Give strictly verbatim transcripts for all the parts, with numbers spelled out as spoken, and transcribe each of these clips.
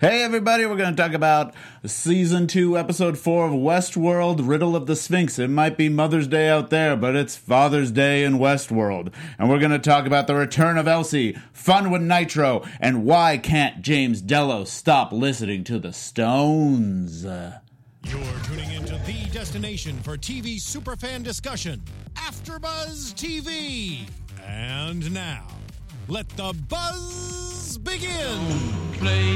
Hey everybody, we're going to talk about Season two, Episode four of Westworld, Riddle of the Sphinx. It might be Mother's Day out there, but it's Father's Day in Westworld. And we're going to talk about the return of Elsie, fun with Nitro, and why can't James Delos stop listening to the Stones? You're tuning into the destination for T V superfan discussion, AfterBuzz T V. And now, let the buzz begin. Play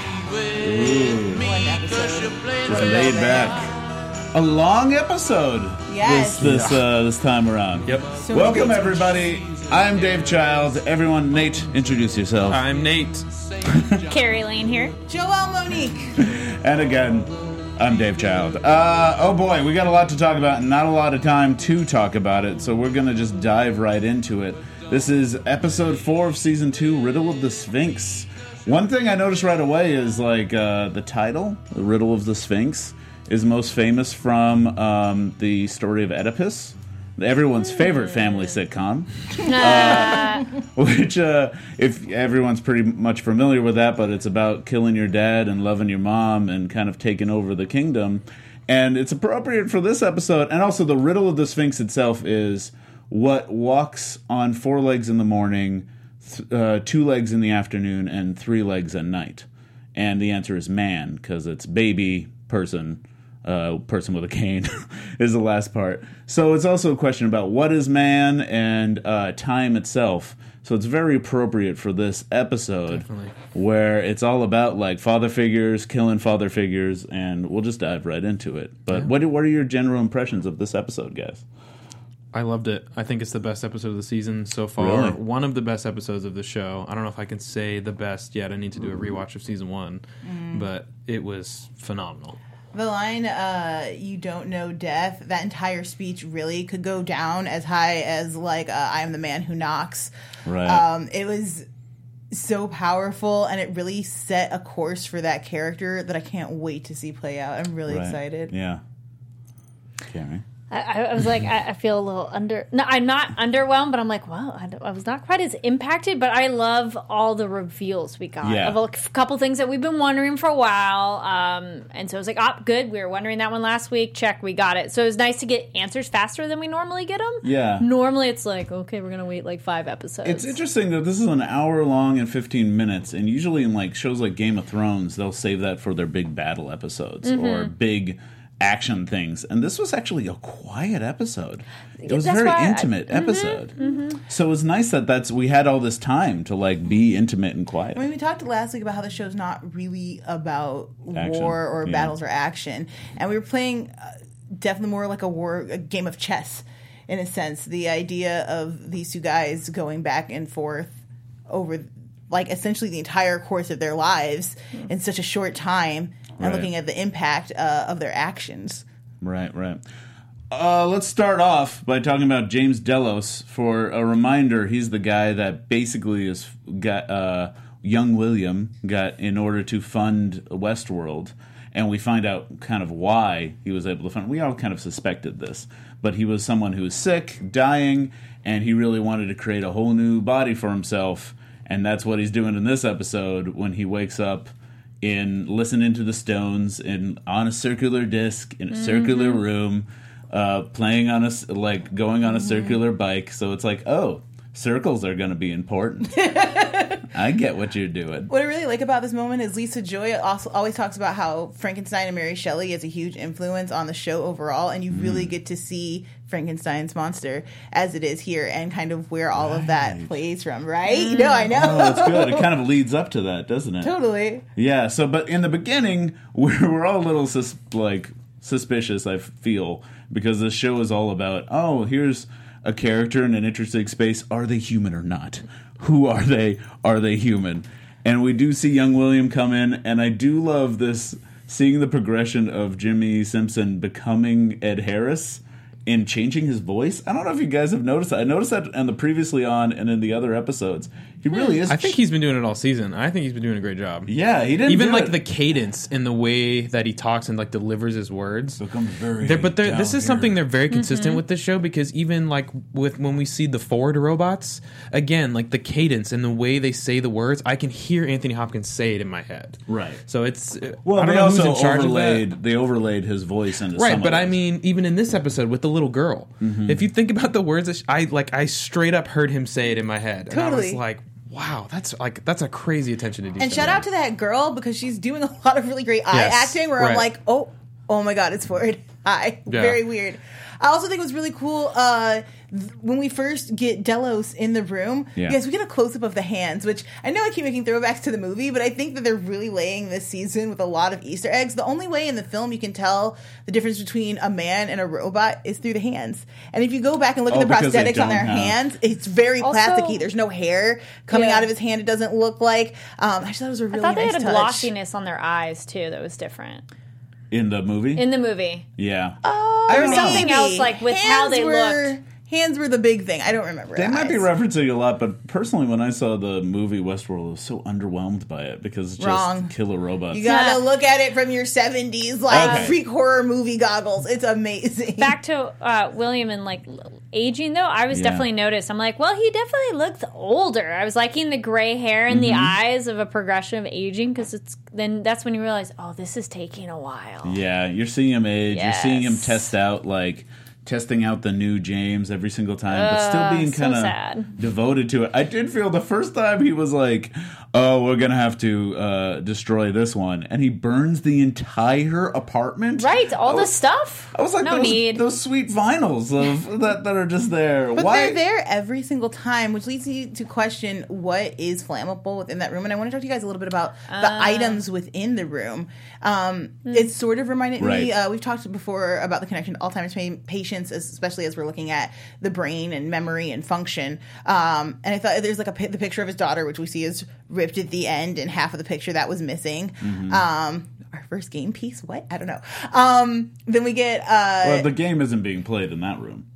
with me, cause you play Just laid back. A long episode Yes. this this, uh, this time around. Yep. So Welcome many everybody. I'm Dave Child. Everyone, Nate, introduce yourself. I'm Nate. Carrie Lane here. Joelle Monique. And again, I'm Dave Child. Uh, oh boy, we got a lot to talk about and not a lot of time to talk about it, so we're going to just dive right into it. This is episode four of season two, Riddle of the Sphinx. One thing I noticed right away is like uh, the title, The Riddle of the Sphinx, is most famous from um, the story of Oedipus, everyone's favorite family sitcom. uh, which, uh, if everyone's pretty much familiar with that, but it's about killing your dad and loving your mom and kind of taking over the kingdom. And it's appropriate for this episode. And also, the Riddle of the Sphinx itself is what walks on four legs in the morning, th- uh, two legs in the afternoon, and three legs at night. And the answer is man, because it's baby, person, uh, person with a cane is the last part. So it's also a question about what is man and uh, time itself. So it's very appropriate for this episode. Definitely. Where it's all about like father figures, killing father figures, and we'll just dive right into it. But Yeah. what what are your general impressions of this episode, guys? I loved it. I think it's the best episode of the season so far. Really? One of the best episodes of the show. I don't know if I can say the best yet. I need to do a rewatch of season one. But it was phenomenal. The line, uh, you don't know death, that entire speech really could go down as high as, like, uh, I am the man who knocks. Right. Um, it was so powerful, and it really set a course for that character that I can't wait to see play out. I'm really Right. excited. Yeah. Carrie? I, I was like, I, I feel a little under. No, I'm not underwhelmed, but I'm like, wow, I, I was not quite as impacted. But I love all the reveals we got Yeah. of a couple things that we've been wondering for a while. Um, and so I was like, oh, good. We were wondering that one last week. Check, we got it. So it was nice to get answers faster than we normally get them. Yeah. Normally it's like, okay, we're gonna wait like five episodes. It's interesting that this is an hour long and fifteen minutes, and usually in like shows like Game of Thrones, they'll save that for their big battle episodes Mm-hmm. or big action things. And this was actually a quiet episode. It was a That's very why I- intimate mm-hmm, episode. mm-hmm. So it was nice that that's we had all this time to like be intimate and quiet. I mean, we talked last week about how the show's not really about Action, war or yeah. battles or action, and we were playing uh, definitely more like a war, a game of chess, in a sense. The idea of these two guys going back and forth over, like, essentially the entire course of their lives in such a short time, and Right. looking at the impact uh, of their actions. Right, right. Uh, let's start off by talking about James Delos. For a reminder, he's the guy that basically is got uh, young William got in order to fund Westworld, and we find out kind of why he was able to fund. We all kind of suspected this, but he was someone who was sick, dying, and he really wanted to create a whole new body for himself, and that's what he's doing in this episode when he wakes up in listening to the Stones in on a circular disc in a mm-hmm. circular room, uh, playing on a like going on a mm-hmm. circular bike. So it's like, oh, circles are going to be important. I get what you're doing. What I really like about this moment is Lisa Joy also always talks about how Frankenstein and Mary Shelley is a huge influence on the show overall, and you mm. really get to see Frankenstein's monster as it is here and kind of where all right. of that plays from, right? Mm. No, I know. Oh, that's good. It kind of leads up to that, doesn't it? Totally. Yeah, so, but in the beginning, we're, we're all a little, sus- like, suspicious, I feel, because this show is all about, oh, here's a character in an interesting space. Are they human or not? Who are they? Are they human? And we do see young William come in, and I do love this, seeing the progression of Jimmy Simpson becoming Ed Harris and changing his voice. I don't know if you guys have noticed that. I noticed that on the previously on and in the other episodes. He really is. I think he's been doing it all season. I think he's been doing a great job. Yeah, he didn't Even do like it. the cadence and the way that he talks and like delivers his words. becomes very. They're, but they're, down this is here. something they're very consistent with this show, because even like with when we see the Ford robots, again, like the cadence and the way they say the words, I can hear Anthony Hopkins say it in my head. Right. So it's Well, I don't they know who's also in charge of that. overlaid. They overlaid his voice into Right, some but of I those. mean, even in this episode with the little girl, Mm-hmm. if you think about the words, that sh- I like, I straight up heard him say it in my head, and I was Totally. like, "Wow, that's like that's a crazy attention to detail." And shout out to that girl because she's doing a lot of really great eye Yes, acting where I'm right. like, oh, oh my god, it's Ford. Hi. Yeah. Very weird. I also think it was really cool uh, th- when we first get Delos in the room. Yeah. Yes, we get a close up of the hands, which I know I keep making throwbacks to the movie, but I think that they're really laying this season with a lot of Easter eggs. The only way in the film you can tell the difference between a man and a robot is through the hands. And if you go back and look Oh, at the because they prosthetics on their don't have- hands, it's very Also- plasticky. There's no hair coming Yeah. out of his hand. It doesn't look like. Um, I just thought it was a really I thought they nice had a touch. glossiness on their eyes too that was different in the movie. in the movie. yeah, There was something else, like, with how they were, looked. Hands were the big thing. I don't remember. they might be eyes. referencing a lot, but personally, when I saw the movie Westworld, I was so underwhelmed by it because it's just Wrong. killer robots. You gotta Yeah. look at it from your seventies, like Okay. freak horror movie goggles. It's amazing. Back to uh, William and like l- aging though, I was Yeah. definitely noticed. I'm like, well, he definitely looks older. I was liking the gray hair and the eyes of a progression of aging, because it's then that's when you realize, oh, this is taking a while. Yeah, you're seeing him age. You're seeing him Yes. test out, like, testing out the new James every single time, but still being so kind sad. of devoted to it. I did feel the first time he was like, oh, we're going to have to uh, destroy this one. And he burns the entire apartment. Right, all I the was- stuff. I was like, no those, need. those sweet vinyls of that, that are just there. But Why? they're there every single time, which leads me to question what is flammable within that room. And I want to talk to you guys a little bit about the Uh. items within the room. Um, Hmm. It sort of reminded Right. me, uh, we've talked before about the connection to Alzheimer's pa- patients, especially as we're looking at the brain and memory and function. Um, and I thought there's like a pi- the picture of his daughter, which we see is ripped at the end, and half of the picture that was missing. Mm-hmm. Um, our first game piece? What? I don't know. Um, then we get uh, Well, the game isn't being played in that room.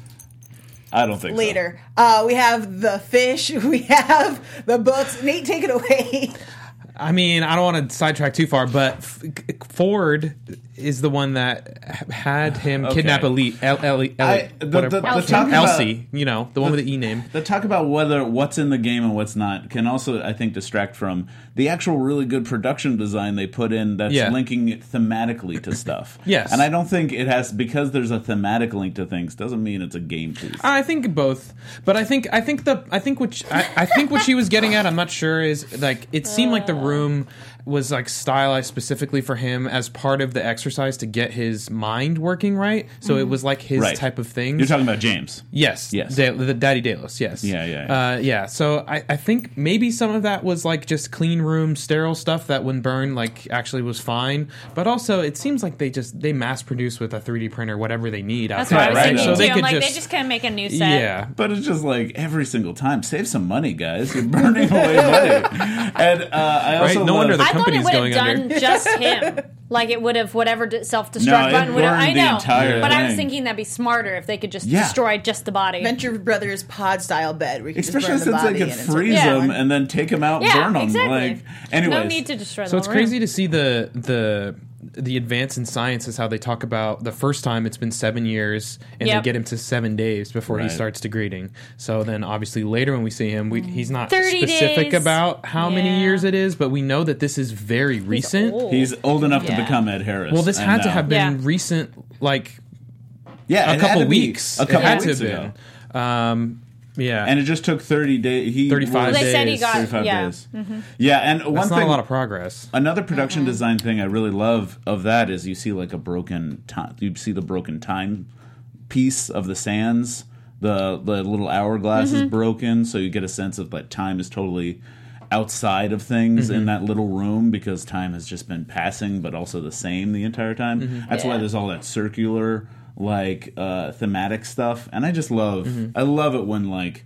I don't think later. Uh, we have the fish. We have the books. Nate, take it away. I mean, I don't want to sidetrack too far, but F- Ford is the one that h- had him Okay. kidnap Elite, El, El, El, I- the- whatever, the- the what's talk her name? about- Elsie, you know, the one with the E name. The talk about whether what's in the game and what's not can also, I think, distract from the actual really good production design they put in that's Yeah. linking it thematically to stuff. Yes. And I don't think it has, because there's a thematic link to things, doesn't mean it's a game piece. I think both, but I think I think the I think what she, I, I think what she was getting at, I'm not sure, is like it seemed like the room was like stylized specifically for him as part of the exercise to get his mind working right. So it was like his Right. type of thing. You're talking about James. Yes. Yes. Da- the Daddy Delos, yes. Yeah, yeah, yeah. Uh, yeah. So I, I think maybe some of that was like just clean room, sterile stuff that when burned, like actually was fine. But also it seems like they just, they mass produce with a three D printer whatever they need That's outside, what I was right? thinking So too. they I'm could like, just, they just kind of make a new set. yeah. But it's just like every single time, save some money, guys. You're burning away money. And uh, I also Right? No love, wonder the I thought it company's would have going done under. just him. Like it would have whatever d- self-destruct No, it button would have. burned I the know, entire but I was thing. thinking that'd be smarter if they could just Yeah. destroy just the body. Venture Brothers pod style bed. Where you can especially just burn the since they body could and insert freeze the Yeah. them one. and then take them out and yeah, burn them. exactly. Like, anyways. no need to destroy. So the it's whole crazy room. to see the the the advance in science is how they talk about the first time it's been seven years and Yep. they get him to seven days before he Right. starts degrading. So then obviously later when we see him, we, he's not thirty specific days. about how many Yeah. years it is, but we know that this is very recent. old. He's old enough to Yeah. become Ed Harris. Well, this and had to now- have been Yeah. recent, like yeah, a it had couple to be weeks. A couple it had weeks to ago. have been. Um, yeah, And it just took thirty days. He thirty-five was- They said he days, got thirty-five yeah. days. Yeah, and one that's not thing, a lot of progress. another production design thing I really love of that is you see like a broken time. You see the broken time piece of the sands. The the little hourglass is broken, so you get a sense of that time is totally outside of things in that little room because time has just been passing, but also the same the entire time. That's why Yeah. there's all that circular like uh, thematic stuff, and I just love I love it when like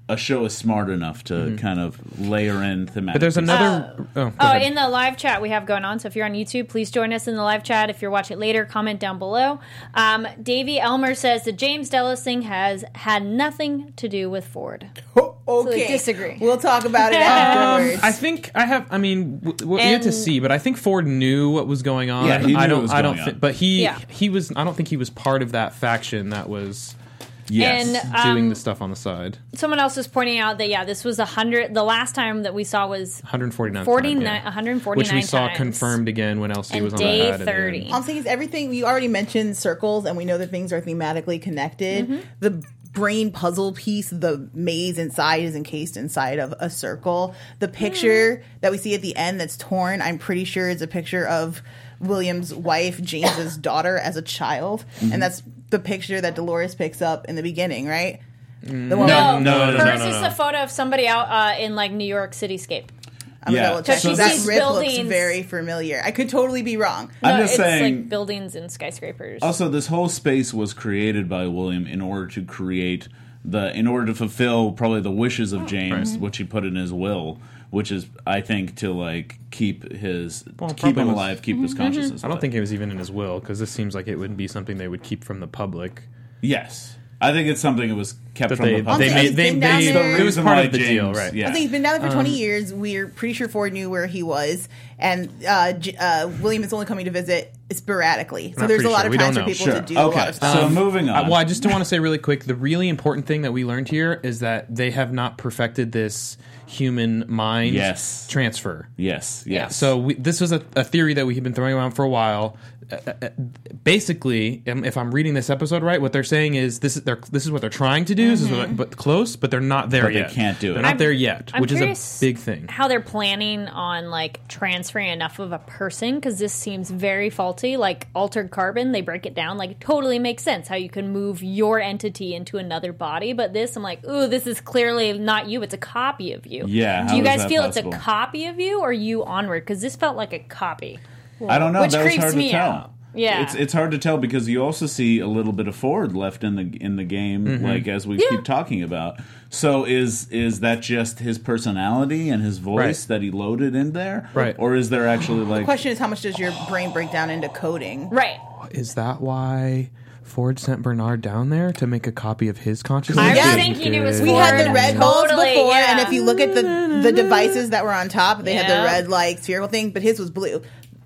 a show is smart enough to mm-hmm. kind of layer in thematic. But there's another. Uh, oh, oh ahead. in the live chat we have going on. So if you're on YouTube, please join us in the live chat. If you're watching later, comment down below. Um, Davey Elmer says the James Delos thing has had nothing to do with Ford. Oh, So okay, they disagree. We'll talk about it afterwards. Um, I think I have. I mean, w- w- we have to see, but I think Ford knew what was going on. Yeah, he knew I don't. what was I don't going think. on. But he Yeah. he was. I don't think he was part of that faction that was Yes. And um, doing the stuff on the side. someone else was pointing out that yeah, this was a hundred. The last time that we saw was one hundred forty-nine. forty-nine, time, yeah. one hundred forty-nine which we saw times. confirmed again when Elsie And was on day the ad at the thirty. end. All I'm saying is everything you already mentioned circles, and we know that things are thematically connected. Mm-hmm. The brain puzzle piece, the maze inside is encased inside of a circle. The picture that we see at the end that's torn, I'm pretty sure is a picture of William's wife, James's daughter, as a child, Mm-hmm. and that's the picture that Dolores picks up in the beginning, right? The one No, with- no, no, no, hers no, is no. a photo of somebody out uh, in like New York cityscape. I'm Yeah. gonna double check. So that this- rip looks buildings- very familiar. I could totally be wrong. I'm No, just it's saying. like buildings and skyscrapers. Also, this whole space was created by William in order to create the, in order to fulfill probably the wishes of James, Right. which he put in his will, which is, I think, to like keep his, Well, to keep probably him was- alive, keep his consciousness. I don't alive. think it was even in his will because this seems like it wouldn't be something they would keep from the public. Yes, I think it's something that was kept That from they the public. they Also, made he's they, been down they there- it was Reason part why of the deal, James- right? yeah. I think he's been down there for Um, twenty years. We're pretty sure Ford knew where he was, and uh, J- uh, William is only coming to visit sporadically. So Not there's a pretty lot sure. of We times don't for know. people Sure. to do a lot Okay, of stuff. so moving Uh, on. well, I just want to say really quick, the really important thing that we learned here is that they have not perfected this human mind Yes. transfer. yes, yes. So we, this was a, a theory that we had been throwing around for a while. Uh, uh, basically, um, if I'm reading this episode right, what they're saying is this is they're, this is what they're trying to do. This is what, but close, but they're not there But they yet. can't do it. They're not I'm- there yet, I'm which is curious a big thing. How they're planning on like transferring enough of a person because this seems very faulty. Like altered carbon, they break it down like it totally makes sense how you can move your entity into another body. But this, I'm like, ooh, this is clearly not you. It's a copy of you. Yeah, Do how you is guys that feel possible? it's a copy of you or you onward? Because this felt like a copy. I don't know. Which that was creeps hard to me tell. out. Yeah. it's it's hard to tell because you also see a little bit of Ford left in the in the game, Mm-hmm. like as we Yeah. keep talking about. So is is that just his personality and his voice Right. that he loaded in there, Right. Or is there actually The like question is, how much does your brain break down into coding? Right. Is that why Ford sent Bernard down there to make a copy of his consciousness? I was Yeah. thinking it was We Ford. had the red balls Totally, before, yeah. and if you look at the the devices that were on top, they had Yeah. the red like spherical thing, but his was blue,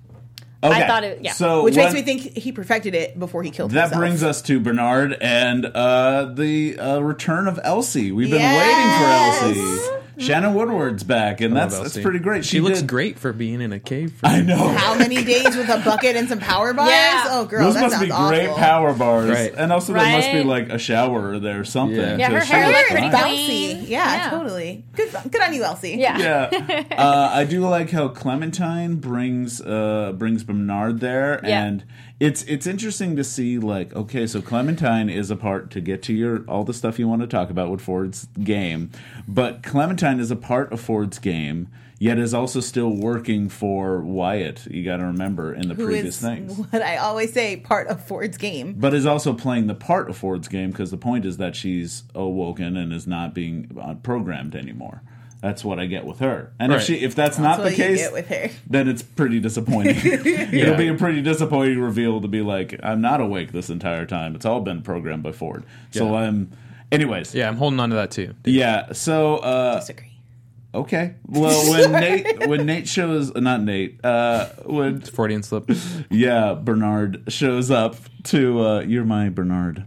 Okay. I thought it- yeah. So which what- makes me think he perfected it before he killed that himself. brings us to Bernard and uh, the uh, return of Elsie. We've been Yes. waiting for Elsie. Shannon Woodward's back, and I love that's that's Elsie. pretty great. She, looks did- great for being in a cave. For I know. How many days with a bucket and some power bars? Yeah. Oh, girl, Those that must sounds be awful. great power bars, Right. and also there must be Right? like a shower there or something. Yeah. Yeah, to her show hair it's looked pretty fine. clean. Bouncy. Yeah, Yeah. totally. Good, good on you, Elsie. Yeah. Yeah, uh, I do like how Clementine brings uh, brings Bernard there, Yeah. and it's it's interesting to see like okay, so Clementine is a part to get to your all the stuff you want to talk about with Ford's game, but Clementine is a part of Ford's game, yet is also still working for Wyatt. You got to remember in the Who previous is things. what I always say, part of Ford's game. But is also playing the part of Ford's game because the point is that she's awoken and is not being uh, programmed anymore. That's what I get with her. And Right. if she if that's, That's not the what you case, get with her. then it's pretty disappointing. It'll be a pretty disappointing reveal to be like, I'm not awake this entire time. It's all been programmed by Ford. So Yeah. I'm. Anyways, Yeah, I'm holding on to that too. yeah. So uh, Disagree. okay. Well, when Nate when Nate shows not Nate uh, when Freudian slip. yeah Bernard shows up to uh, you're my Bernard.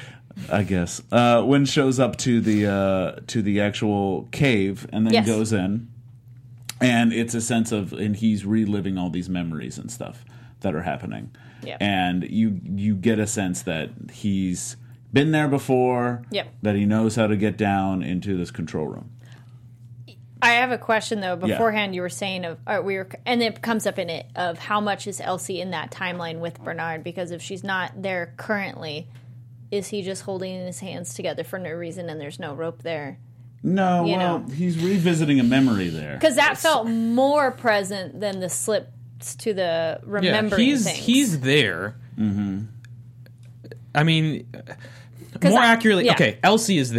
I guess uh, when shows up to the uh, to the actual cave and then Yes. goes in, and it's a sense of and he's reliving all these memories and stuff that are happening, Yep. and you you get a sense that he's been there before, Yep. that he knows how to get down into this control room. I have a question though. Beforehand, you were saying of or we were, and it comes up in it of how much is Elsie in that timeline with Bernard? Because if she's not there currently, is he just holding his hands together for no reason and there's no rope there? No, You well, know. he's revisiting a memory there. Because that felt more present than the slips to the Yeah, remembering he's things. he's there. Mm-hmm. I mean, more I- accurately, yeah. okay. Elsie is there.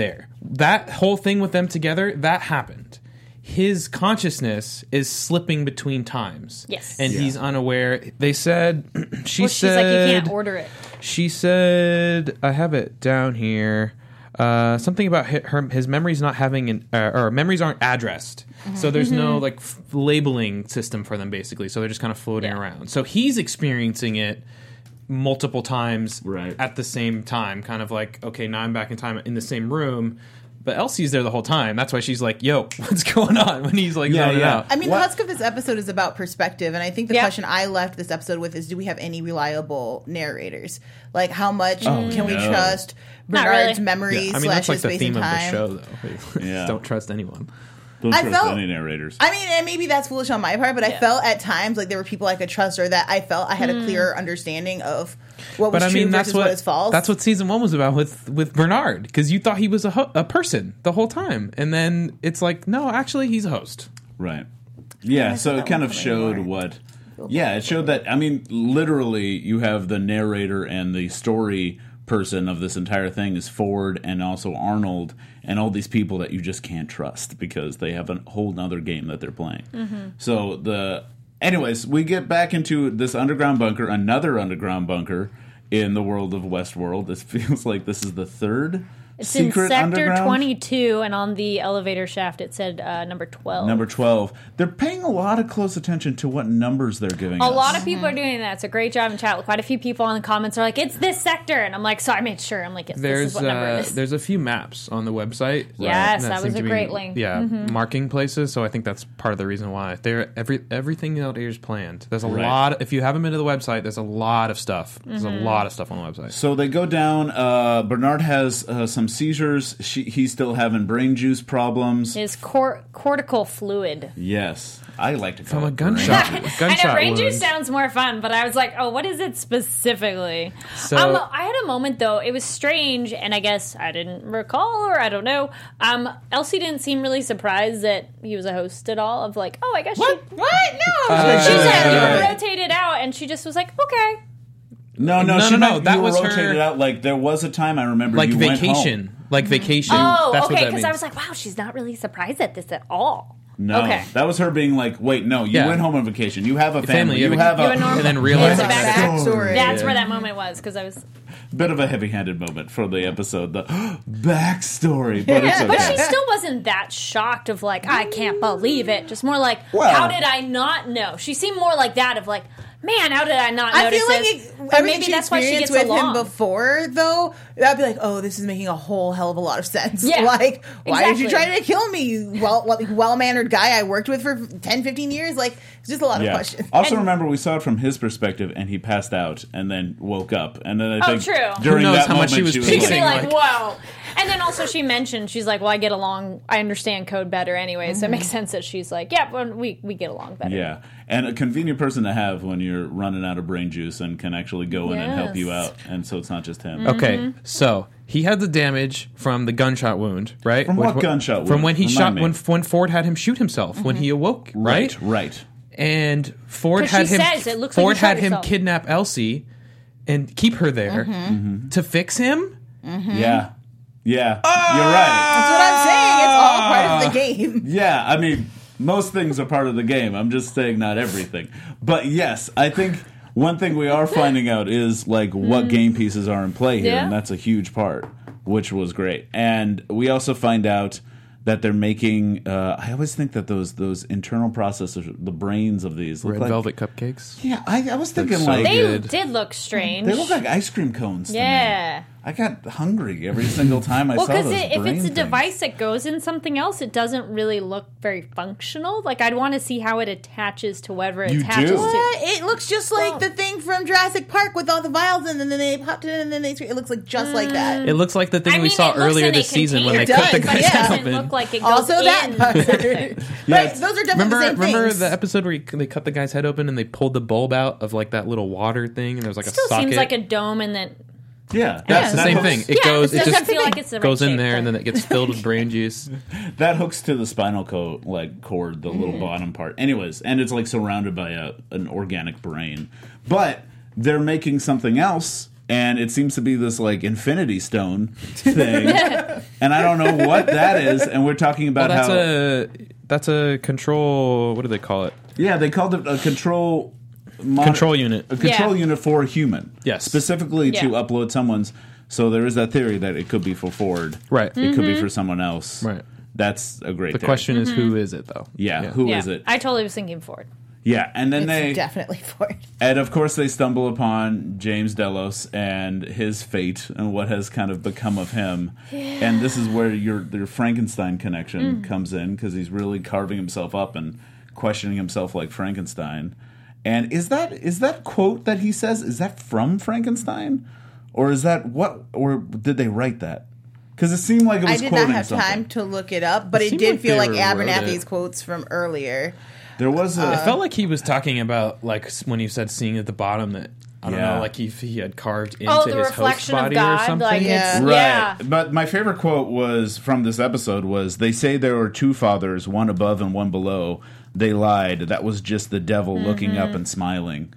that whole thing with them together, that happened. His consciousness is slipping between times. Yes. And Yeah. he's unaware. They said, she Well, she's said, like, you can't order it. she said, I have it down here. Uh, something about hi- her, his memories not having an, uh, or memories aren't addressed. So there's no like f- labeling system for them, basically. So they're just kind of floating Yeah. around. So he's experiencing it multiple times Right. at the same time, kind of like, okay, now I'm back in time in the same room. But Elsie's there the whole time. That's why she's like, yo, what's going on? When he's like, Yeah, zoning yeah. out. I mean, What- the husk of this episode is about perspective, and I think the Yeah. question I left this episode with is: do we have any reliable narrators? Like, how much Oh, can we no. trust Not Bernard's really. memories Yeah, I mean, slash that's like his the space theme and of the time? show, though. Yeah. Don't trust anyone. Don't I trust felt- any narrators. I mean, and maybe that's foolish on my part, but I Yeah. felt at times like there were people I could trust, or that I felt I had a clearer understanding of what was But I true mean, that's versus what what is false. that's what season one was about with with Bernard, because you thought he was a ho- a person the whole time, and then it's like, no, actually, he's a host. Right. Yeah, so that it kind one of coming showed more. what. Yeah, it showed that. I mean, literally, you have the narrator and the story person of this entire thing is Ford and also Arnold and all these people that you just can't trust because they have a whole nother game that they're playing. So the. Anyways, we get back into this underground bunker, another underground bunker in the world of Westworld. This feels like this is the third It's secret in Sector underground. twenty-two, and on the elevator shaft it said uh, number twelve. Number twelve. They're paying a lot of close attention to what numbers they're giving A us. lot of people are doing that. It's a great job in chat. Quite a few people in the comments are like, "It's this sector," and I'm like, "So I made sure." I'm like, yes, "This There's is what number uh, it is." there's a few maps on the website. Yes, that seem was a to be, great link. Yeah, Mm-hmm. marking places. So I think that's part of the reason why they're every everything out here is planned. There's a Right. lot. If you haven't been to the website, there's a lot of stuff. There's Mm-hmm. a lot of stuff on the website. So they go down. Uh, Bernard has uh, some seizures. She, he's still having brain juice problems. His cor- cortical fluid. Yes, I like to call From a it gunshot. brain juice. I gunshot know brain wound. juice sounds more fun, but I was like, oh, what is it specifically? So- um, I had a moment though. It was strange, and I guess I didn't recall, or I don't know. Um, Elsie didn't seem really surprised that he was a host at all. Of like, oh, I guess what? she. What? No. Uh, She said you Uh, were rotated out, and she just was like, okay. No, no, No, she no, no, meant that you was were her- rotated out. Like there was a time I remember Like you went home. vacation. Like vacation. Oh, That's what okay. that Because I means. was like, wow, she's not really surprised at this at all. No, Okay. that was her being like, "Wait, no, you Yeah. went home on vacation. You have a family. family, You you have have a- You a, have a normal- and then realize It's a that- backstory. That's Yeah. where that moment was because I was. bit of a heavy-handed moment for the episode. The backstory, but it's okay. But she still wasn't that shocked of like, I can't believe it. Just more like, Well- how did I not know? She seemed more like that of like, man, how did I not I notice feel like this? it, But everything maybe she that's why she experienced gets with along. him before, though, that'd be like, oh, this is making a whole hell of a lot of sense. Yeah, Like, why did you exactly. try to kill me, you well, well-mannered guy I worked with for ten, fifteen years? Like, it's just a lot of Yeah. questions. Also, And- remember we saw it from his perspective, and he passed out and then woke up, and then I Oh, think true. during Who knows that how much moment she was She could pacing, be like, like- whoa. And then also she mentioned, she's like, well, I get along, I understand code better anyway, so it makes sense that she's like, yeah, well, we, we get along better. Yeah, and a convenient person to have when you're running out of brain juice and can actually go in and help you Yes. out, and so it's not just him. Okay, so he had the damage from the gunshot wound, right? From what Which- gunshot wound? From when he Remind shot me. when when Ford had him shoot himself when he awoke, right? Right, right. And Ford 'Cause had she him. says it looks like Ford you shot had him yourself. kidnap Elsie and keep her there Mm-hmm. to fix him. Yeah, yeah, you're right. That's what I'm saying. It's all part of the game. Yeah, I mean, most things are part of the game. I'm just saying not everything. But yes, I think one thing we are finding out is like what game pieces are in play here, Yeah. and that's a huge part, which was great. And we also find out that they're making. Uh, I always think that those those internal processors, the brains of these, look Red like. velvet cupcakes. Yeah, I, I was thinking so like They Good. did look strange. they look like ice cream cones. to me. Yeah. I got hungry every single time I Well, saw because those. it, if brain it's a things. device that goes in something else, it doesn't really look very functional. Like, I'd want to see how it attaches to whatever it You attaches do? to. What? It looks just like Well- the thing from Jurassic Park with all the vials, and then they popped it in, and then they. It looks like just like that. It looks like the thing I we mean, saw it looks earlier in a this season when they container, cut the does, but guy's it yeah. head doesn't open. look like it goes Also, that in. part. Yeah, Right, those are definitely Remember, the same remember things. the episode where he, they cut the guy's head open and they pulled the bulb out of like that little water thing, and there was like Still a socket. seems like a dome, and then yeah, That's the that same hooks- thing. It Yeah, goes, it it doesn't just feel like it's the right goes in shape, there, but- and then it gets filled with brain juice. That hooks to the spinal co- like cord, the Mm-hmm. little bottom part. Anyways, and it's like surrounded by a, an organic brain. But they're making something else and it seems to be this like Infinity Stone thing, and I don't know what that is. And we're talking about well, that's how a that's a control. What do they call it? yeah, they called it a control mod- Control unit. a control Yeah. unit for a human, Yes. specifically to Yeah. upload someone's. So there is that theory that it could be for Ford, Right. It could be Mm-hmm. for someone else, Right. That's a great. The theory. question is, who is it though? yeah, who yeah. is it? I totally was thinking Ford. Yeah, and then It's they definitely Ford. And of course, they stumble upon James Delos and his fate and what has kind of become of him. And this is where your your Frankenstein connection comes in, because he's really carving himself up and questioning himself like Frankenstein. And is that is that quote that he says, is that from Frankenstein, or is that what? Or did they write that? Because it seemed like it was I did quoting not have something. time to look it up, but It it, seemed did like feel they like wrote Abernathy's it. quotes from earlier. There was a It felt like he was talking about like s- when you said seeing at the bottom that I don't Yeah. know, like he he had carved into Oh, the his host reflection of body God, or something. like Yeah. it's Right. yeah. But my favorite quote was from this episode was, they say there are two fathers, one above and one below. They lied. That was just the devil looking up and smiling.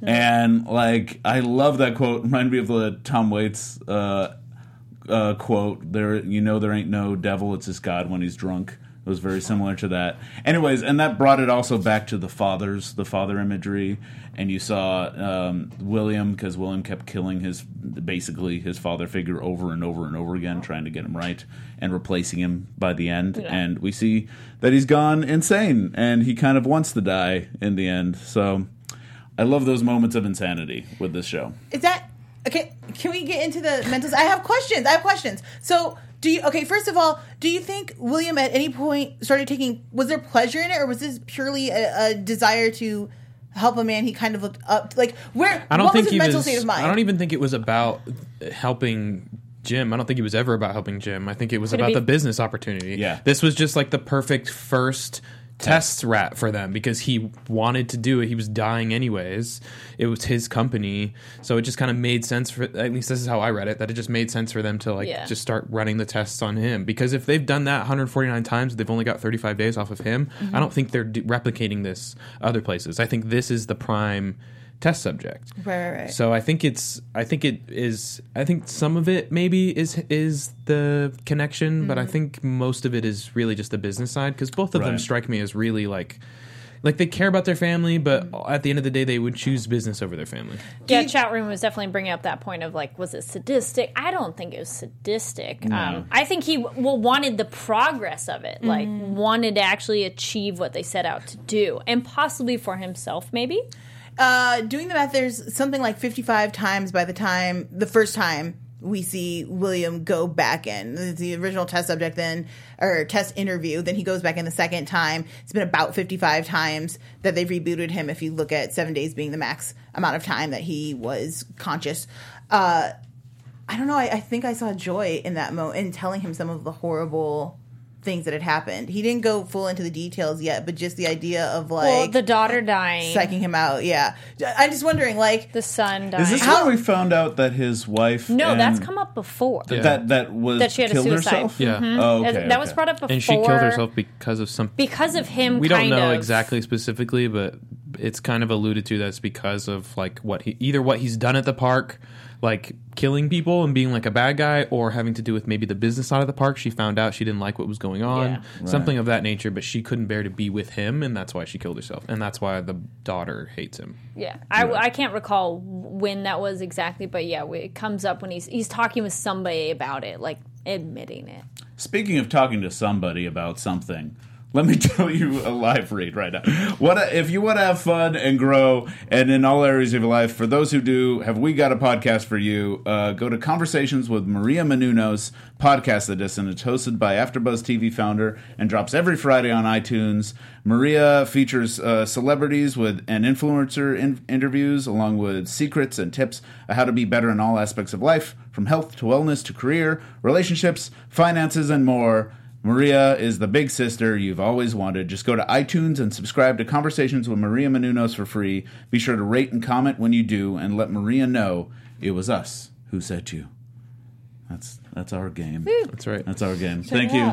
And like, I love that quote. Reminded me of the Tom Waits uh, uh, quote. There, you know, there ain't no devil. It's just God when he's drunk. It was very similar to that. Anyways, and that brought it also back to the fathers, the father imagery. And you saw um, William, because William kept killing his, basically his father figure over and over and over again, trying to get him right and replacing him by the end. Yeah. And we see that he's gone insane, and he kind of wants to die in the end. So I love those moments of insanity with this show. Is that okay? Can we get into the mentals? I have questions. I have questions. So, do you? Okay, first of all, do you think William at any point started taking? Was there pleasure in it, or was this purely a, a desire to help a man he kind of looked up? Like, where? I don't what think was his he mental was. state of mind? I don't even think it was about helping Jim. I don't think it was ever about helping Jim. I think it was Could it about be- the business opportunity. Yeah. This was just like the perfect first test rat for them because he wanted to do it. He was dying anyways. It was his company. So it just kind of made sense for, at least this is how I read it, that it just made sense for them to like Yeah. just start running the tests on him. Because if they've done that one hundred forty-nine times, they've only got thirty-five days off of him. I don't think they're d- replicating this other places. I think this is the prime test subject. Right, right, right. So I think it's I think it is I think some of it maybe is is the connection, but I think most of it is really just the business side, because both of them Right. strike me as really like like they care about their family, but at the end of the day they would choose business over their family. Yeah, chat room was definitely bringing up that point of like, was it sadistic? I don't think it was sadistic. Um, I think he well wanted the progress of it, like wanted to actually achieve what they set out to do, and possibly for himself, maybe. Uh, doing the math, there's something like fifty-five times by the time the first time we see William go back in the original test subject, then or test interview. Then he goes back in the second time. It's been about fifty-five times that they've rebooted him. If you look at seven days being the max amount of time that he was conscious, uh, I don't know. I, I think I saw joy in that moment in telling him some of the horrible things that had happened. He didn't go full into the details yet, but just the idea of like Well, the daughter dying, psyching him out. Yeah, I'm just wondering, like, the son dying. Is this how we found out that his wife? no, and that's come up before. Yeah. That that was That she had a killed suicide. herself. Yeah. Oh, okay, that that was okay. brought up before. And she killed herself because of some because of him. we don't kind know of, exactly specifically, but it's kind of alluded to that's because of like what he either what he's done at the park, like killing people and being like a bad guy, or having to do with maybe the business side of the park. She found out she didn't like what was going on, Yeah. something of that nature, but she couldn't bear to be with him, and that's why she killed herself, and that's why the daughter hates him. Yeah, I, I can't recall when that was exactly, but yeah, it comes up when he's he's talking with somebody about it, like admitting it. Speaking of talking to somebody about something, let me tell you a live read right now. What if you want to have fun and grow, and in all areas of your life? For those who do, have we got a podcast for you? Uh, go to Conversations with Maria Menounos Podcast Edition. It's hosted by AfterBuzz T V founder and drops every Friday on iTunes. Maria features uh, celebrities with and influencer in- interviews, along with secrets and tips on how to be better in all aspects of life, from health to wellness to career, relationships, finances, and more. Maria is the big sister you've always wanted. Just go to iTunes and subscribe to Conversations with Maria Menounos for free. Be sure to rate and comment when you do, and let Maria know it was us who sent you. That's that's our game. That's right. That's our game. Thank it you. out.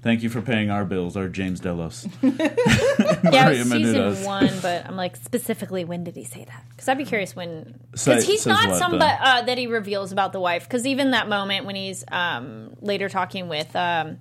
Thank you for paying our bills, our James Delos. Yeah, Maria it was season Menounos. one, but I'm like, specifically, when did he say that? Because I'd be curious when. Say- Because he's says not what, somebody then? uh, that he reveals about the wife. Because even that moment when he's um, later talking with, um,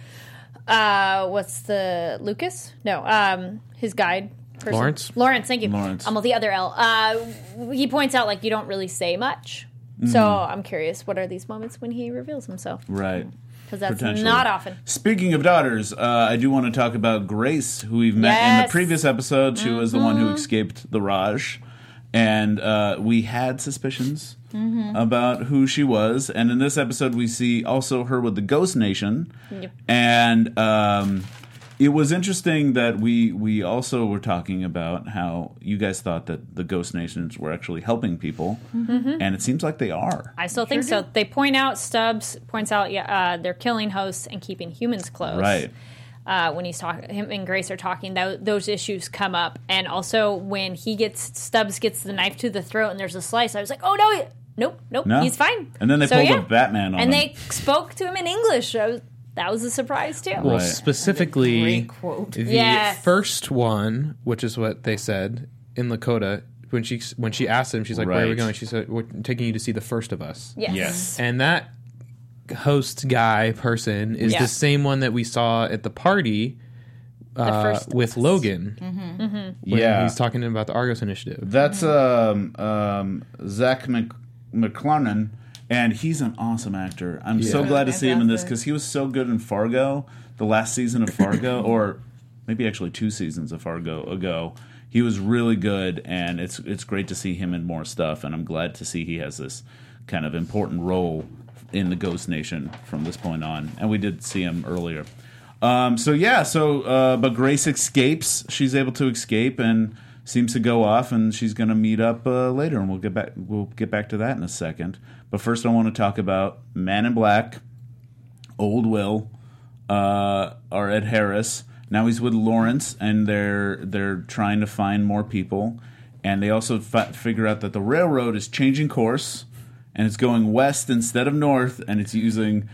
uh, what's the, Lucas? No, um, his guide person. Lawrence? Lawrence, thank you. Lawrence. Um, well, the other L. Uh, he points out, like, you don't really say much. Mm-hmm. So I'm curious, what are these moments when he reveals himself? Right. Because that's Potentially. not often. Speaking of daughters, uh, I do want to talk about Grace, who we've met in the Yes. previous episode. She was the one who escaped the Raj. And uh, we had suspicions about who she was. And in this episode, we see also her with the Ghost Nation. Yep. And um, it was interesting that we we also were talking about how you guys thought that the Ghost Nations were actually helping people. And it seems like they are. I still think so. They point out, Stubbs points out, yeah, uh, they're killing hosts and keeping humans close. Right. Uh, when he's talking, him and Grace are talking, that, those issues come up. And also when he gets, Stubbs gets the knife to the throat and there's a slice, I was like, oh no, he- nope, nope, No? he's fine. And then they So, pulled yeah. a Batman on And him. they spoke to him in English. I was, that was a surprise too. Well, Right. specifically, Great quote. the Yes. first one, which is what they said in Lakota, when she when she asked him, she's like, "Where are we Right. going?" She said, "We're taking you to see the first of us." Yes. Yes. And that host guy person is Yeah. the same one that we saw at the party uh, first of with us. Logan. When Yeah. he's talking about the Argos Initiative. That's um, um, Zach Mc- McClarnon, and he's an awesome actor. I'm so Yeah. glad to see him in this Fantastic. because he was so good in Fargo, the last season of Fargo, or maybe actually two seasons of Fargo ago. He was really good, and it's it's great to see him in more stuff. And I'm glad to see he has this kind of important role in the Ghost Nation from this point on. And we did see him earlier. Um, so yeah, so uh, but Grace escapes. She's able to escape and seems to go off, and she's going to meet up uh, later, and we'll get back. We'll get back to that in a second. But first, I want to talk about Man in Black, Old Will, uh, or Ed Harris. Now he's with Lawrence, and they're they're trying to find more people, and they also fi- figure out that the railroad is changing course, and it's going west instead of north, and it's using.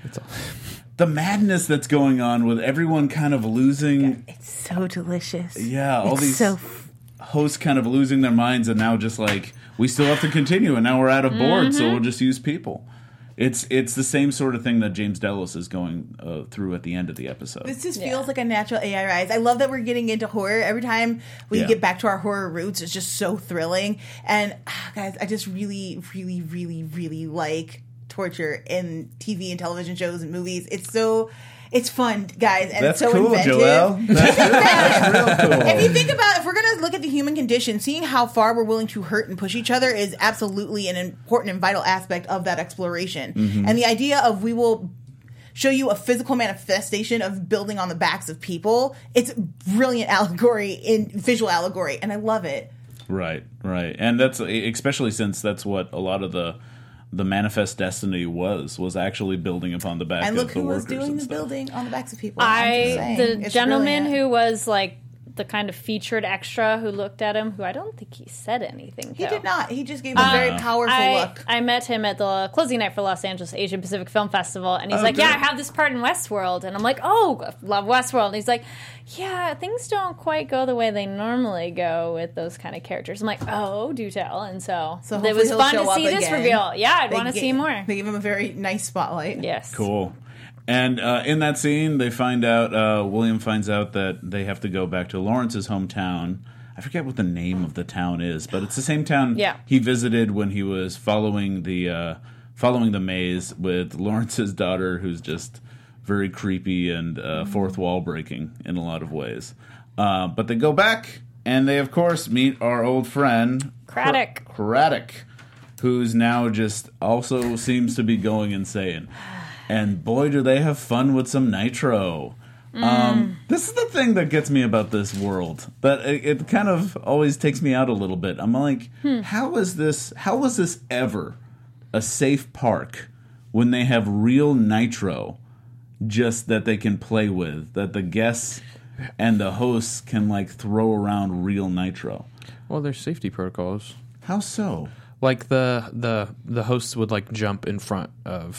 The madness that's going on with everyone kind of losing, It's so delicious. yeah, all It's these so hosts kind of losing their minds, and now just like we still have to continue, and now we're out of board, so we'll just use people. It's it's the same sort of thing that James Delos is going uh, through at the end of the episode. This just feels like a natural A I rise. I love that we're getting into horror. Every time we Yeah. get back to our horror roots, it's just so thrilling. And ah, guys, I just really, really, really, really like torture in T V and television shows and movies. It's so, it's fun, guys, and That's it's so cool, inventive. Joelle. That's, that's real cool. If you think about, if we're going to look at the human condition, seeing how far we're willing to hurt and push each other is absolutely an important and vital aspect of that exploration. Mm-hmm. And the idea of we will show you a physical manifestation of building on the backs of people, it's brilliant allegory in visual allegory, and I love it. Right, right, and that's especially since that's what a lot of the the Manifest Destiny was was actually building upon the back And look of the who was workers doing and the stuff. building on the backs of people. I'm just I saying. the It's gentleman brilliant. who was like the kind of featured extra who looked at him, who I don't think he said anything. He though. did not. He just gave a very powerful I, look. I met him at the closing night for Los Angeles Asian Pacific Film Festival, and he's Oh, like, "Yeah, I good. have this part in Westworld," and I'm like, "Oh, love Westworld." And he's like, "Yeah, things don't quite go the way they normally go with those kind of characters." I'm like, "Oh, do tell." And so, So it hopefully was he'll fun show to up see this again. reveal. Yeah, I'd They want to ga- see more. They give him a very nice spotlight. Yes. Cool. And uh, in that scene, they find out uh, William finds out that they have to go back to Lawrence's hometown. I forget what the name of the town is, but it's the same town Yeah. he visited when he was following the uh, following the maze with Lawrence's daughter, who's just very creepy and uh, fourth wall breaking in a lot of ways. Uh, but they go back, and they of course meet our old friend Craddock. Cr- Craddock, who's now just also seems to be going insane. And boy, do they have fun with some nitro. Um, this is the thing that gets me about this world. That it, it kind of always takes me out a little bit. I'm like, how is this? How was this ever a safe park when they have real nitro, just that they can play with, that the guests and the hosts can like throw around real nitro? Well, there's safety protocols. How so? Like the the the hosts would like jump in front of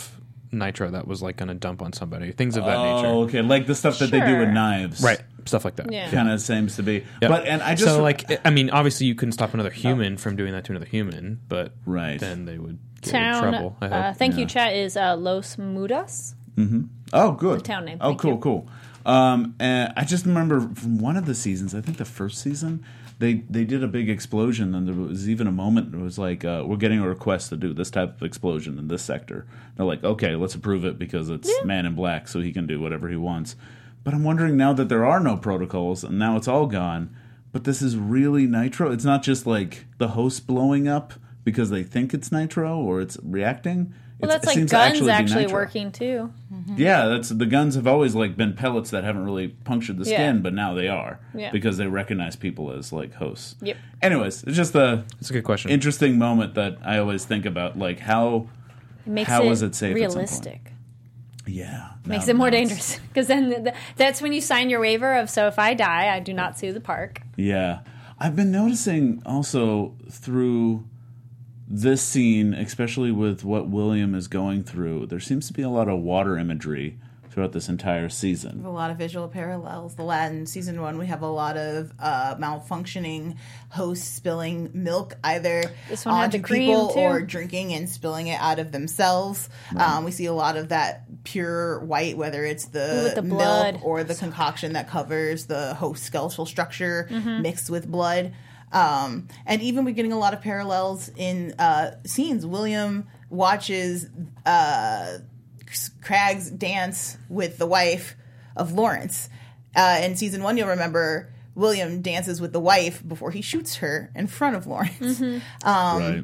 nitro that was like going to dump on somebody, things of that oh, nature. okay, like the stuff that they do with Sure. knives, Right, stuff like that. Yeah. Kind of seems to be. Yep. But and I just so like I mean, obviously you couldn't stop another human from doing that to another human, but Right. then they would get Town. in trouble. I hope. Uh, thank Yeah. you, chat. Is uh, Los Mudas? oh, good The town name, Oh, thank cool, you. cool. Um, and I just remember from one of the seasons, I think the first season, they they did a big explosion, and there was even a moment. It was like, uh, we're getting a request to do this type of explosion in this sector. They're like, okay, let's approve it because it's Man in Black, so he can do whatever he wants. But I'm wondering now that there are no protocols, and now it's all gone. But this is really nitro. It's not just like the host blowing up because they think it's nitro or it's reacting. Well, It's- that's it like seems to guns be actually nitro. working too. Yeah, that's the guns have always like been pellets that haven't really punctured the skin, Yeah. but now they are Yeah. because they recognize people as like hosts. Yep. Anyways, it's just a That's a good question. interesting moment that I always think about, like how It makes How it is it safe at some point? realistic. yeah Makes now- it more now it's- dangerous because then th- th- that's when you sign your waiver of so if I die, I do not sue the park. Yeah, I've been noticing also through this scene, especially with what William is going through, there seems to be a lot of water imagery throughout this entire season. A lot of visual parallels. The Latin season one, we have a lot of uh, malfunctioning hosts spilling milk either This one had onto the cream, people too. or drinking and spilling it out of themselves. Um, we see a lot of that pure white, whether it's the, With the milk blood. or the concoction that covers the host skeletal structure Mm-hmm. mixed with blood. Um, and even we're getting a lot of parallels in uh, scenes. William watches uh, Craggs dance with the wife of Lawrence. Uh, in season one, you'll remember William dances with the wife before he shoots her in front of Lawrence. Um, right.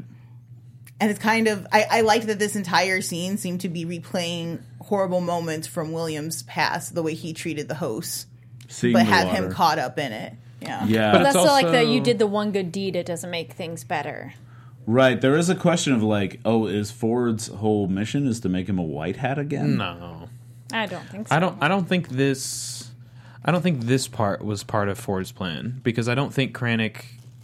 And it's kind of, I, I liked that this entire scene seemed to be replaying horrible moments from William's past, the way he treated the hosts, Seeing but the have water. him caught up in it. Yeah. Yeah. But But that's it's still like the also- you did the one good deed. It doesn't make things better. Right. There is a question of like, oh, is Ford's whole mission is to make him a white hat again? No. I don't think so. I don't. I don't think this. I don't think this part was part of Ford's plan because I don't think Kranich.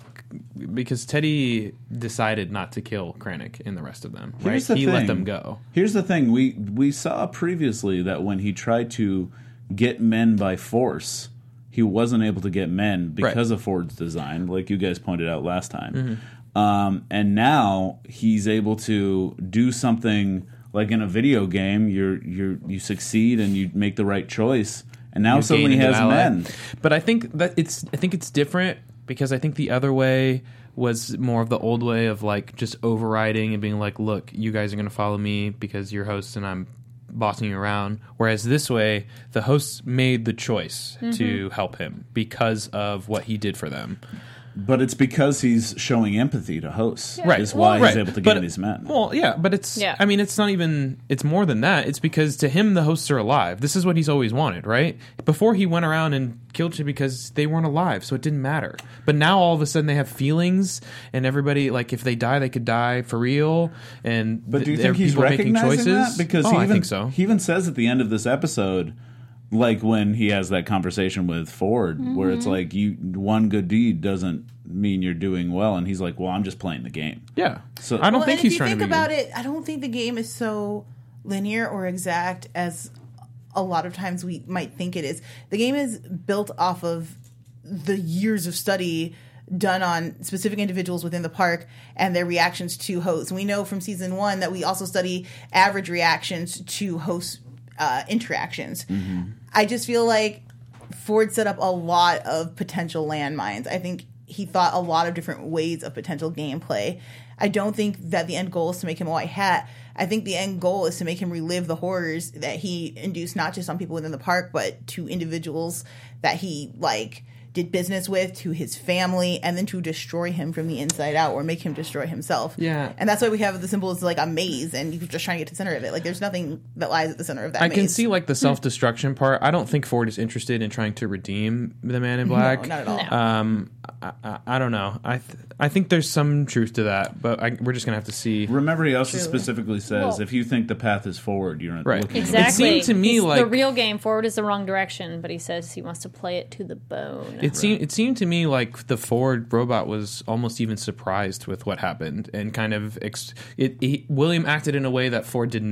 Because Teddy decided not to kill Kranich and the rest of them. Right? Here's the he let thing. them go. Here's the thing: we we saw previously that when he tried to get men by force, he wasn't able to get men because Right. of Ford's design, like you guys pointed out last time. Mm-hmm. Um, and now he's able to do something like in a video game. You're you're you succeed and you make the right choice, and now You suddenly he gain an has ally. men. But I think that it's. I think it's different because I think the other way was more of the old way of like just overriding and being like, "Look, you guys are going to follow me because you're hosts and I'm bossing you around." Whereas this way, the hosts made the choice to help him because of what he did for them. But it's because he's showing empathy to hosts, Right. Is why Well, he's right. able to But- get these men. Well, yeah, but it's. Yeah. I mean, it's not even. It's more than that. It's because to him, the hosts are alive. This is what he's always wanted, right? Before he went around and killed you because they weren't alive, so it didn't matter. But now all of a sudden they have feelings, and everybody like if they die, they could die for real. And But do you th- there think are he's people making recognizing choices? that? Because oh, he I even, think so. He even says at the end of this episode, like when he has that conversation with Ford, where it's like you one good deed doesn't mean you're doing well, and he's like, "Well, I'm just playing the game." Yeah. So- I don't Well, think and he's if you trying think to be about good. it, I don't think the game is so linear or exact as a lot of times we might think it is. The game is built off of the years of study done on specific individuals within the park and their reactions to hosts. We know from season one that we also study average reactions to host uh, interactions. I just feel like Ford set up a lot of potential landmines. I think he thought a lot of different ways of potential gameplay. I don't think that the end goal is to make him a white hat. I think the end goal is to make him relive the horrors that he induced not just on people within the park, but to individuals that he like did business with, to his family, and then to destroy him from the inside out or make him destroy himself. Yeah. And that's why we have the symbol is like a maze and you're just trying to get to the center of it. Like there's nothing that lies at the center of that I maze. can see like the self destruction part. I don't think Ford is interested in trying to redeem the Man in Black. No, not at all. No. Um, I, I, I don't know. I th- I think there's some truth to that, but I, we're just gonna have to see. Remember, he also True. specifically says, Well- "If you think the path is forward, you're Right. looking." Exactly. It seemed to me He's- like- the real game forward is the wrong direction, but he says he wants to play it to the bone. It seemed it seemed to me like the Ford robot was almost even surprised with what happened and kind of ex- it, he, William acted in a way that Ford did not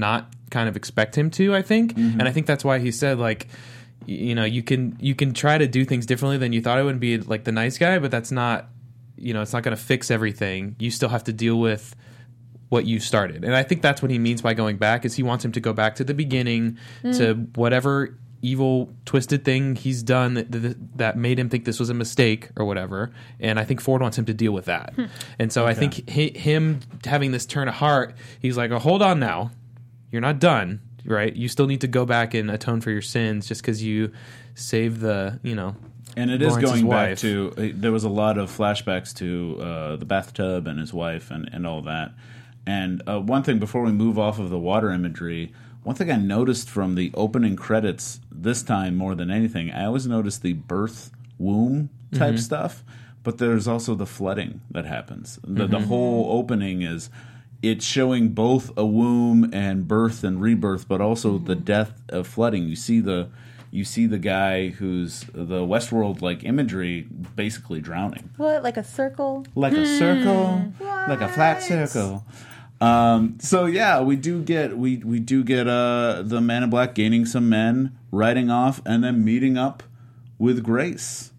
kind of expect him to, I think. Mm-hmm. And I think that's why he said, like, y- you know, you can you can try to do things differently than you thought it would, be like the nice guy, but that's not, you know, it's not going to fix everything. You still have to deal with what you started. And I think that's what he means by going back, is he wants him to go back to the beginning, mm. to whatever evil, twisted thing he's done that, that, that made him think this was a mistake or whatever. And I think Ford wants him to deal with that. Hmm. And so okay. I think he, him having this turn of heart, he's like, oh, hold on now. You're not done, right? You still need to go back and atone for your sins just because you saved the, you know, and it is Lawrence's going wife. back to, there was a lot of flashbacks to uh, the bathtub and his wife and, and all that. And uh, one thing before we move off of the water imagery, one thing I noticed from the opening credits this time more than anything, I always noticed the birth womb type mm-hmm. stuff, but there's also the flooding that happens. The, mm-hmm. the whole opening is it's showing both a womb and birth and rebirth, but also mm-hmm. the death of flooding. You see the you see the guy who's the Westworld like imagery basically drowning. What, like a circle? Like a circle, what? Like a flat circle. Um, so yeah, we do get we we do get uh, the Man in Black gaining some men, riding off, and then meeting up with Grace,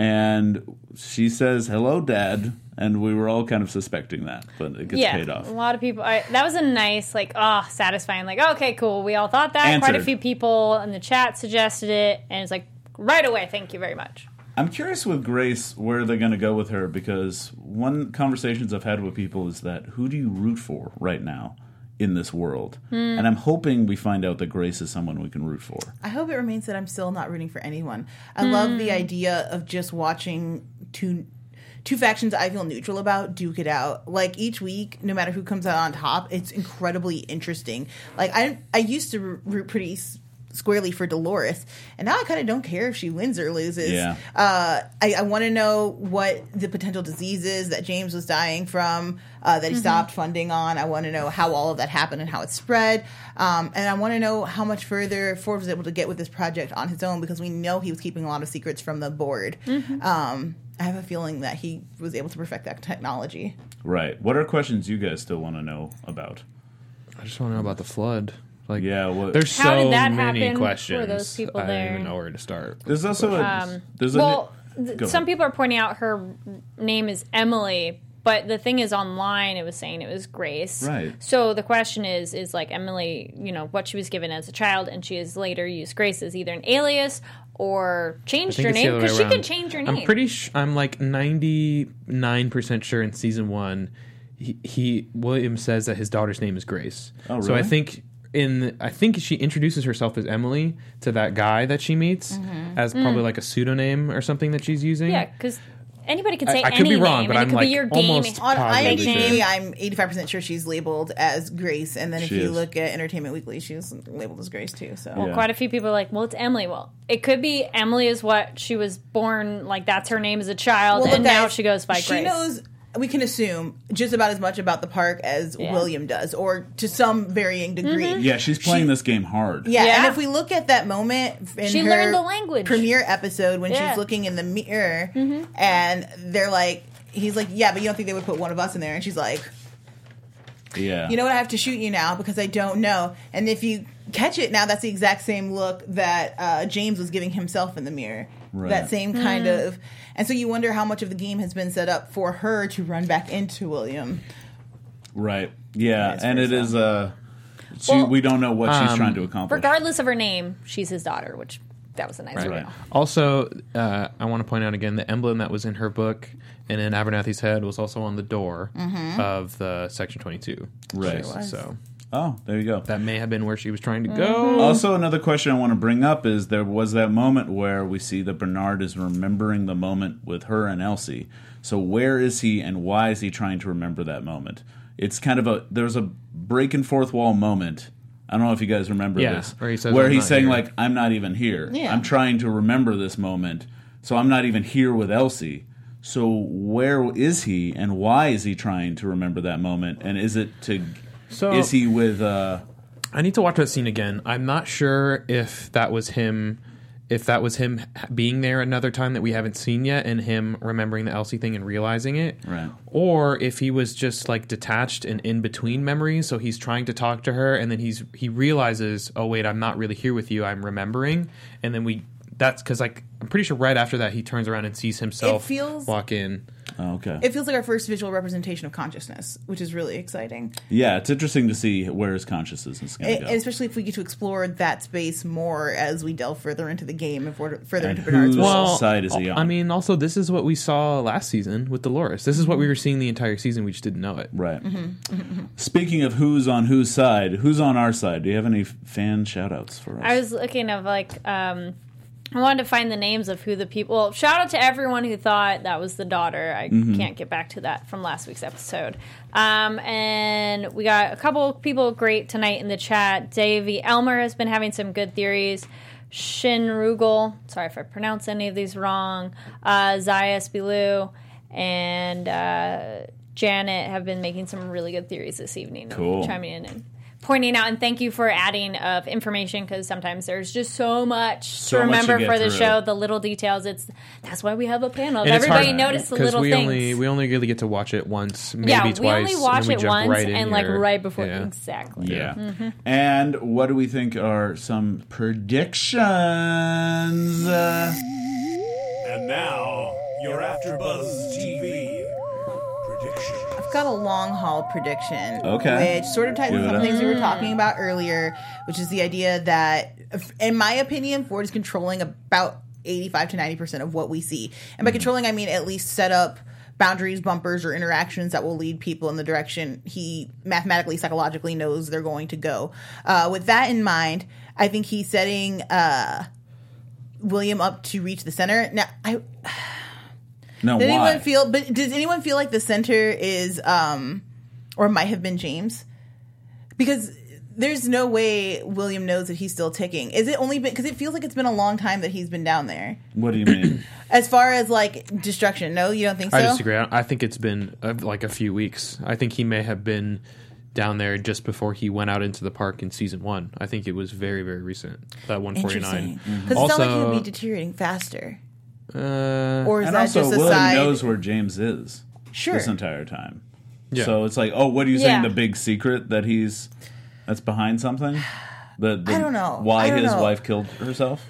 and she says, "Hello, Dad," and we were all kind of suspecting that, but it gets yeah, paid off. A lot of people. I, that was a nice, like, ah, oh, satisfying. Like, okay, cool. We all thought that. Answered. Quite a few people in the chat suggested it, and it's like right away. Thank you very much. I'm curious with Grace where they're going to go with her, because one conversations I've had with people is that who do you root for right now in this world? Mm. And I'm hoping we find out that Grace is someone we can root for. I hope it remains that I'm still not rooting for anyone. I mm. love the idea of just watching two two factions I feel neutral about duke it out. Like each week, no matter who comes out on top, it's incredibly interesting. Like I I used to root pretty squarely for Dolores, and now I kind of don't care if she wins or loses. Yeah. Uh, I, I want to know what the potential diseases that James was dying from, uh, that he mm-hmm. stopped funding on. I want to know how all of that happened and how it spread. Um, and I want to know how much further Ford was able to get with this project on his own, because we know he was keeping a lot of secrets from the board. Mm-hmm. Um, I have a feeling that he was able to perfect that technology. Right. What are questions you guys still want to know about? I just want to know about the flood. Like, yeah, what, there's how so did that many happen questions. for those people I there? don't even know where to start. There's also a, um, there's well, a, th- some people are pointing out her name is Emily, but the thing is, online it was saying it was Grace. Right. So the question is, is like Emily, you know, what she was given as a child, and she has later used Grace as either an alias or changed her name, because she could change her name. I'm pretty sh- I'm like ninety-nine percent sure in season one, he, he William says that his daughter's name is Grace. Oh, really? So I think. In, I think she introduces herself as Emily to that guy that she meets mm-hmm. as probably mm. like a pseudonym or something that she's using. Yeah, because anybody can say I, I could any be wrong, name, but and I'm it could like be your almost game. On positively IMDb, sure. I'm eighty-five percent sure she's labeled as Grace, and then if She you is. look at Entertainment Weekly, she's labeled as Grace too. So, Well, Yeah. quite a few people are like, well, it's Emily. Well, it could be Emily is what she was born, like that's her name as a child, well, and look, now guys, she goes by she Grace. knows. We can assume just about as much about the park as Yeah. William does, or to some varying degree. Mm-hmm. yeah, she's playing She- this game hard. Yeah, Yeah. and if we look at that moment in She her learned the language. premiere episode when Yeah. she's looking in the mirror, Mm-hmm. and they're like, he's like, yeah, but you don't think they would put one of us in there? And she's like, Yeah. you know what, I have to shoot you now because I don't know. And if you catch it now, that's the exact same look that uh, James was giving himself in the mirror. Right. That same kind Mm. of, and so you wonder how much of the game has been set up for her to run back into William. Right. Yeah, That's and pretty it is uh she, Well, we don't know what she's um, trying to accomplish. Regardless of her name, she's his daughter, which that was a nice Right. reveal. Right. Also, uh, I want to point out again the emblem that was in her book and in Abernathy's head was also on the door Mm-hmm. of the Section twenty-two. Right. Sure was. So Oh, there you go. that may have been where she was trying to Mm-hmm. go. Also, another question I want to bring up is there was that moment where we see that Bernard is remembering the moment with her and Elsie. So where is he and why is he trying to remember that moment? It's kind of a there's a break and fourth wall moment. I don't know if you guys remember Yeah, this. where he says, where "I'm he's not saying here." like I'm not even here. Yeah. I'm trying to remember this moment. So I'm not even here with Elsie. So where is he and why is he trying to remember that moment? And is it to So- is he with uh I need to watch that scene again. I'm not sure if that was him if that was him being there another time that we haven't seen yet and him remembering the Elsie thing and realizing it. Right. Or if he was just like detached and in between memories, so he's trying to talk to her and then he's he realizes, oh wait, I'm not really here with you, I'm remembering. And then we that's because like I'm pretty sure right after that he turns around and sees himself It feels- walk in. Oh, okay. It feels like our first visual representation of consciousness, which is really exciting. Yeah, it's interesting to see where his consciousness is going And to go. especially if we get to explore that space more as we delve further into the game and for- further And into Bernard's whose- world. Well, side is he on? I mean, also this is what we saw last season with Dolores. This is what we were seeing the entire season. We just didn't know it. Right. Mm-hmm. Speaking of who's on whose side, who's on our side? Do you have any fan shout-outs for us? I was looking of like um I wanted to find the names of who the people. Well, shout out to everyone who thought that was the daughter. I Mm-hmm. can't get back to that from last week's episode. Um, and we got a couple people great tonight in the chat. Davey Elmer has been having some good theories. Shin Rugel, sorry if I pronounce any of these wrong. Uh, Zayas Bilou and uh, Janet have been making some really good theories this evening. Cool. Chiming in and pointing out, and thank you for adding of information because sometimes there's just so much So to much to remember get for the through. show, the little details. It's that's why we have a panel. And it's Everybody hard, notice the 'cause little we things. Only, we only really get to watch it once, maybe yeah, twice. we only and watch then we it jump once right in and like here. right before Yeah. exactly. Yeah. Mm-hmm. And what do we think are some predictions? Uh, And now, your AfterBuzz T V prediction. I've got a long haul prediction. Okay. Which sort of ties Give into it some up. things we were talking about earlier, which is the idea that, in my opinion, Ford is controlling about eighty-five to ninety percent of what we see. And by controlling, I mean at least set up boundaries, bumpers, or interactions that will lead people in the direction he mathematically, psychologically knows they're going to go. Uh, with that in mind, I think he's setting uh, William up to reach the center. Now, I... no, Does why? anyone feel? But does anyone feel like the center is, um, or might have been James? Because there's no way William knows that he's still ticking. Is it only been because it feels like it's been a long time that he's been down there? What do you mean? As far as like destruction, no, you don't think so? I disagree. I I think it's been uh, like a few weeks. I think he may have been down there just before he went out into the park in season one. I think it was very, very recent. That one forty-nine. Interesting. Because it sounds like he would be deteriorating faster. Uh, Or is and that also, just a William side? knows where James is Sure. this entire time. Yeah. So it's like, oh, what are you saying? Yeah. The big secret that he's that's behind something? The, the I don't know. Why I don't his know. wife killed herself?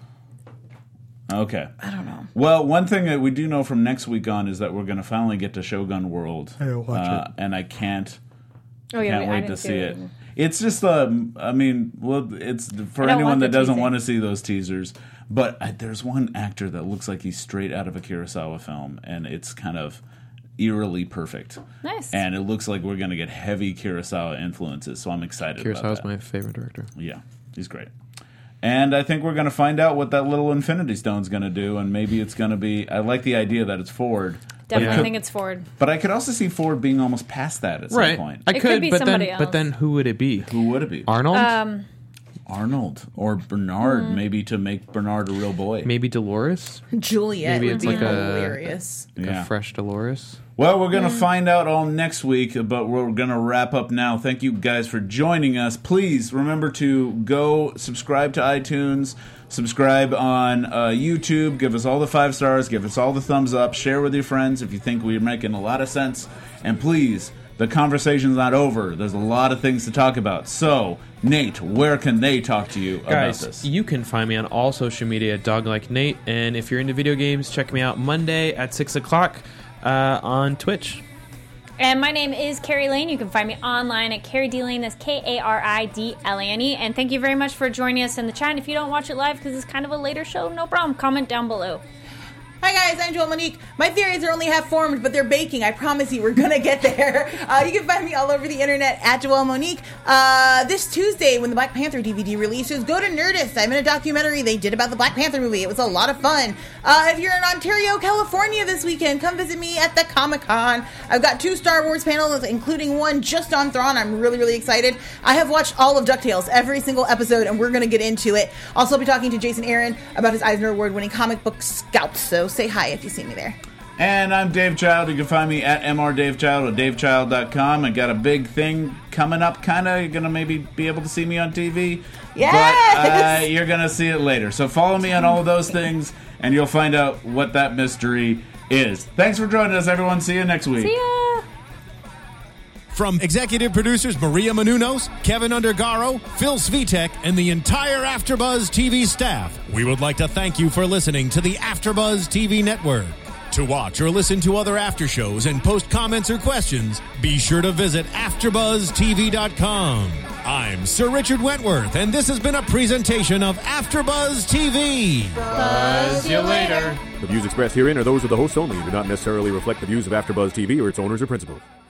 Okay. I don't know. Well, one thing that we do know from next week on is that we're going to finally get to Shogun World. uh, And I can't Oh yeah, can't we- I wait didn't to see it. it. It's just, um, I mean, well, it's for I don't anyone want that the doesn't teasing. want to see those teasers. But I, there's one actor that looks like he's straight out of a Kurosawa film, and it's kind of eerily perfect. Nice. And it looks like we're going to get heavy Kurosawa influences, so I'm excited about Kurosawa's that. my favorite director. Yeah, he's great. And I think we're going to find out what that little Infinity Stone's going to do, and maybe it's going to be. I like the idea that it's Ford. Definitely Yeah. think it's Ford. But I could also see Ford being almost past that at some Right. point. I It could, could be but then, somebody but else. then who would it be? Who would it be? Arnold? Um, Arnold or Bernard, Hmm. maybe to make Bernard a real boy. Maybe Dolores? Juliet Maybe would it's be like a- hilarious. Like Yeah. a fresh Dolores? Well, we're going to find out all next week, but we're going to wrap up now. Thank you guys for joining us. Please remember to go subscribe to iTunes, subscribe on uh, YouTube, give us all the five stars, give us all the thumbs up, share with your friends if you think we're making a lot of sense. And please, the conversation's not over. There's a lot of things to talk about. So, Nate, where can they talk to you Guys, about this? you can find me on all social media at DogLikeNate. And if you're into video games, check me out Monday at six o'clock uh, on Twitch. And my name is Carrie Lane. You can find me online at Carrie D Lane. That's K A R I D L A N E. And thank you very much for joining us in the chat. And if you don't watch it live because it's kind of a later show, no problem. Comment down below. Hi guys, I'm Joel Monique. My theories are only half formed, but they're baking. I promise you, we're gonna get there. Uh, you can find me all over the internet at Joel Monique. Uh, this Tuesday, when the Black Panther D V D releases, go to Nerdist. I'm in a documentary they did about the Black Panther movie. It was a lot of fun. Uh, if you're in Ontario, California this weekend, come visit me at the Comic Con. I've got two Star Wars panels, including one just on Thrawn. I'm really, really excited. I have watched all of DuckTales, every single episode, and we're gonna get into it. Also, I'll be talking to Jason Aaron about his Eisner Award-winning comic book Scalp. So say hi if you see me there. And I'm Dave Child. You can find me at m r dave child or dave child dot com. I got a big thing coming up, kind of. You're going to maybe be able to see me on T V. Yes! But uh, you're going to see it later. So follow me on all of those things, and you'll find out what that mystery is. Thanks for joining us, everyone. See you next week. See ya! From executive producers Maria Menounos, Kevin Undergaro, Phil Svitek, and the entire AfterBuzz T V staff, we would like to thank you for listening to the AfterBuzz T V network. To watch or listen to other after shows and post comments or questions, be sure to visit after buzz t v dot com. I'm Sir Richard Wentworth, and this has been a presentation of AfterBuzz T V. Buzz you later. The views expressed herein are those of the hosts only and do not necessarily reflect the views of AfterBuzz T V or its owners or principals.